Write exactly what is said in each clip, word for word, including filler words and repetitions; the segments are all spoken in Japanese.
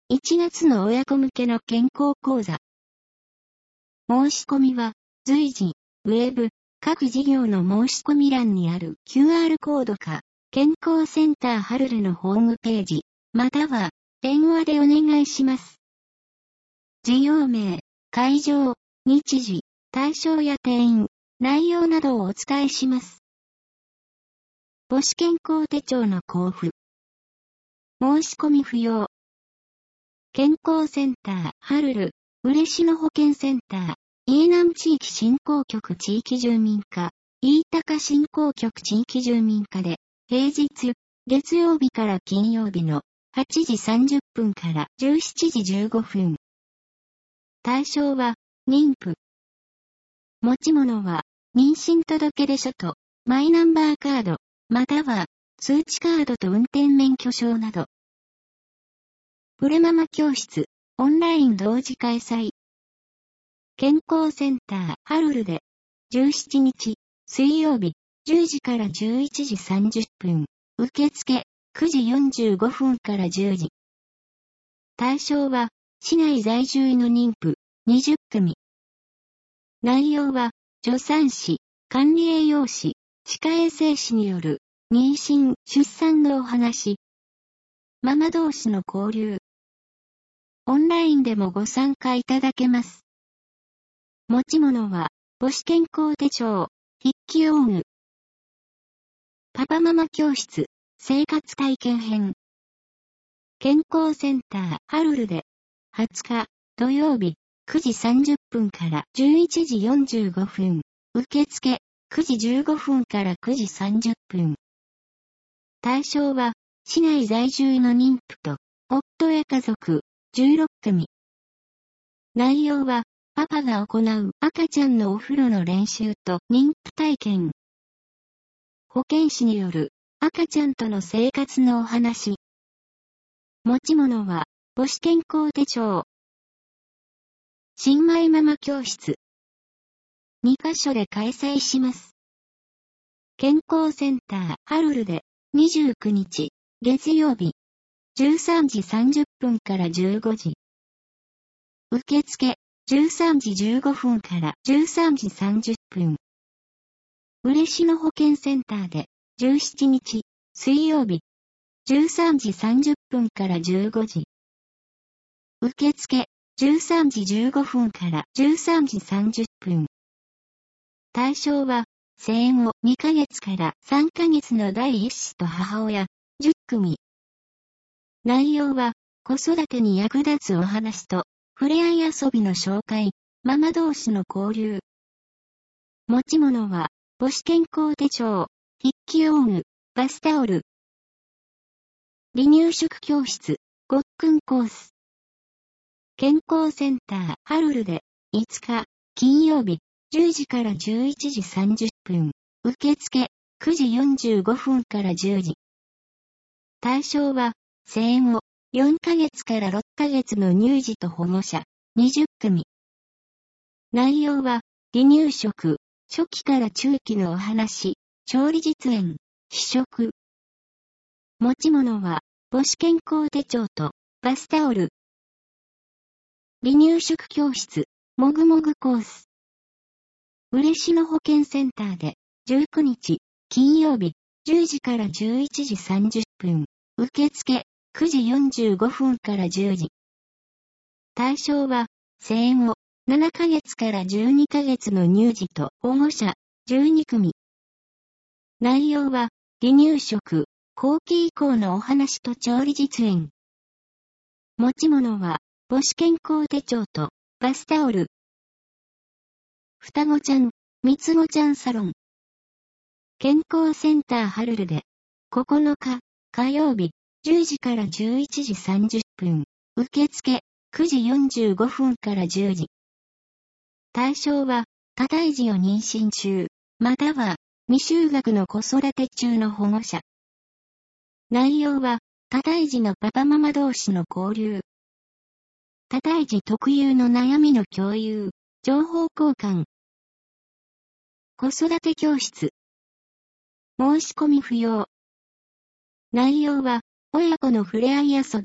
いちがつの親子向けの健康講座。申し込みは、随時、ウェブ、各事業の申し込み欄にある キューアール コードか、健康センターハルルのホームページ、または、電話でお願いします。事業名、会場、日時、対象や定員、内容などをお伝えします。母子健康手帳の交付。申し込み不要。健康センター、ハルル、嬉野保健センター、飯南地域振興局地域住民課、飯高振興局地域住民課で、平日、月曜日から金曜日のはちじさんじゅっぷんからじゅうしちじじゅうごふん。対象は、妊婦。持ち物は、妊娠届出書と、マイナンバーカード、または、通知カードと運転免許証など。プレママ教室、オンライン同時開催。健康センター、ハルルで、じゅうしちにち、水曜日、じゅうじからじゅういちじさんじゅっぷん、受付、くじよんじゅうごふんからじゅうじ。対象は、市内在住の妊婦、にじゅっくみ。内容は、助産師、管理栄養士、歯科衛生士による、妊娠、出産のお話。ママ同士の交流。オンラインでもご参加いただけます。持ち物は、母子健康手帳、筆記用具。パパママ教室、生活体験編。健康センター、ハルルで、はつか、土曜日、くじさんじゅっぷんからじゅういちじよんじゅうごふん。受付、くじじゅうごふんからくじさんじゅっぷん。対象は、市内在住の妊婦と、夫や家族、じゅうろっくみ。内容は、パパが行う赤ちゃんのお風呂の練習と妊婦体験。保健師による赤ちゃんとの生活のお話。持ち物は母子健康手帳。新米ママ教室。にかしょで開催します。健康センターハルルでにじゅうくにち月曜日じゅうさんじさんじゅっぷんからじゅうごじ。受付じゅうさんじじゅうごふんからじゅうさんじさんじゅっぷん。嬉野保健センターでじゅうしちにち水曜日じゅうさんじさんじゅっぷんからじゅうごじ。受付じゅうさんじじゅうごふんからじゅうさんじさんじゅっぷん。対象は生後にかげつからさんかげつの第一子と母親じゅっくみ。内容は子育てに役立つお話と触れ合い遊びの紹介、ママ同士の交流。持ち物は母子健康手帳、筆記用具、バスタオル。離乳食教室、ごっくんコース。健康センター、ハルルで、いつか、金曜日、じゅうじからじゅういちじさんじゅっぷん。受付、くじよんじゅうごふんからじゅうじ。対象は、生後、よんかげつからろっかげつの乳児と保護者、にじゅっくみ。内容は、離乳食、初期から中期のお話、調理実演、試食。持ち物は、母子健康手帳と、バスタオル。離乳食教室、もぐもぐコース。嬉野保健センターで、じゅうくにち、金曜日、じゅうじからじゅういちじさんじゅっぷん。受付、くじよんじゅうごふんからじゅうじ。対象は、生後、ななかげつからじゅうにかげつの乳児と保護者、じゅうにくみ。内容は、離乳食、後期以降のお話と調理実演。持ち物は、母子健康手帳と、バスタオル。双子ちゃん、三つ子ちゃんサロン。健康センターハルルで、ここのか、火曜日、じゅうじからじゅういちじさんじゅっぷん。受付、くじよんじゅうごふんからじゅうじ。対象は、多胎児を妊娠中、または、未就学の子育て中の保護者。内容は、多胎児のパパママ同士の交流。多胎児特有の悩みの共有、情報交換。子育て教室。申し込み不要。内容は、親子の触れ合い遊び、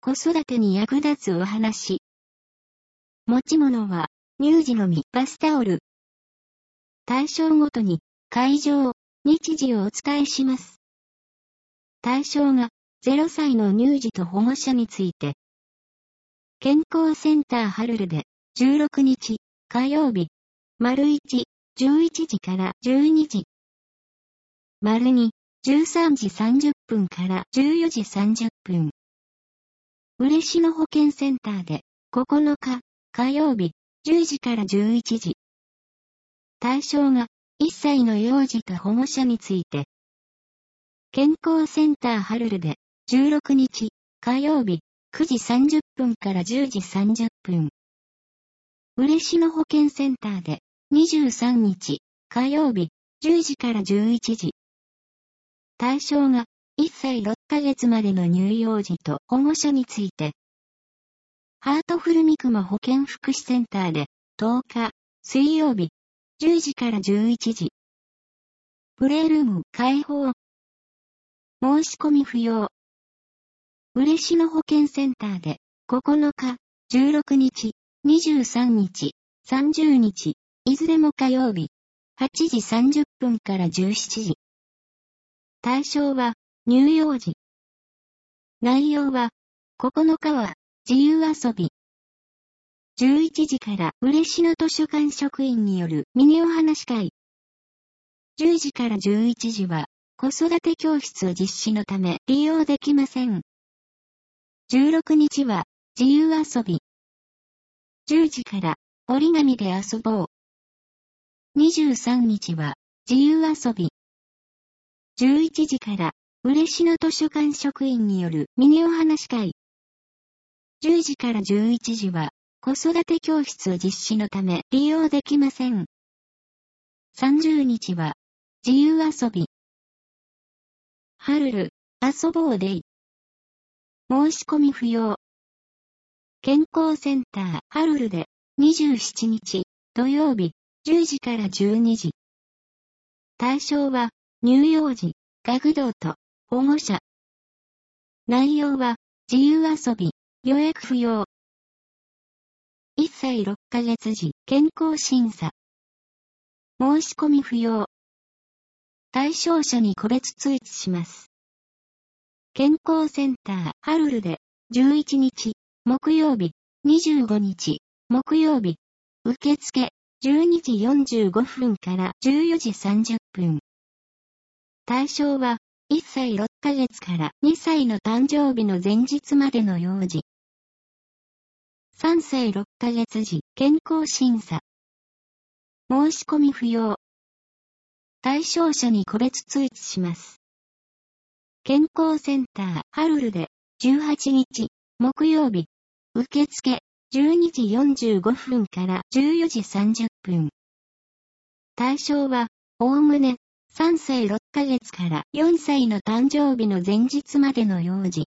子育てに役立つお話。持ち物は、乳児のみバスタオル。対象ごとに、会場、日時をお伝えします。対象が、ゼロさいの乳児と保護者について。健康センターハルルで、じゅうろくにち、火曜日、丸いち、じゅういちじからじゅうにじ。丸に、じゅうさんじさんじゅっぷんからじゅうよじさんじゅっぷん。嬉野保健センターで、ここのか、火曜日、じゅうじからじゅういちじ。対象が、いっさいの幼児と保護者について。健康センターハルルで、じゅうろくにち、火曜日、くじさんじゅっぷんからじゅうじさんじゅっぷん。嬉野保健センターで、にじゅうさんにち、火曜日、じゅうじからじゅういちじ。対象が、いっさいろっかげつまでの乳幼児と保護者について。ハートフル三熊保健福祉センターで、とおか、水曜日、じゅうじからじゅういちじ。プレイルーム開放。申し込み不要。嬉野保健センターで、ここのか、じゅうろくにち、にじゅうさんにち、さんじゅうにち、いずれも火曜日、はちじさんじゅっぷんからじゅうしちじ。対象は、乳幼児。内容は、ここのかは、自由遊び。じゅういちじから嬉野図書館職員によるミニお話会。じゅうじからじゅういちじは、子育て教室を実施のため利用できません。じゅうろくにちは、自由遊び。じゅうじから、折り紙で遊ぼう。にじゅうさんにちは、自由遊び。じゅういちじから、嬉野図書館職員によるミニお話会。じゅうじからじゅういちじは、子育て教室を実施のため利用できません。さんじゅうにちは、自由遊び。ハルル、遊ぼうデイ。申し込み不要。健康センターハルルで、にじゅうしちにち、土曜日、じゅうじからじゅうにじ。対象は、乳幼児、学童と、保護者。内容は、自由遊び、予約不要。いっさいろっかげつ時、健康審査。申し込み不要。対象者に個別通知します。健康センターハルルで、じゅういちにち、木曜日、にじゅうごにち、木曜日。受付、じゅうにじよんじゅうごふんからじゅうよじさんじゅっぷん。対象は、いっさいろっかげつからにさいの誕生日の前日までの幼児。さんさいろっかげつ時、健康審査。申し込み不要。対象者に個別通知します。健康センターハルルで、じゅうはちにち、木曜日。受付、じゅうにじよんじゅうごふんからじゅうよじさんじゅっぷん。対象は、おおむね、さんさいろっかげつからよんさいの誕生日の前日までの幼児。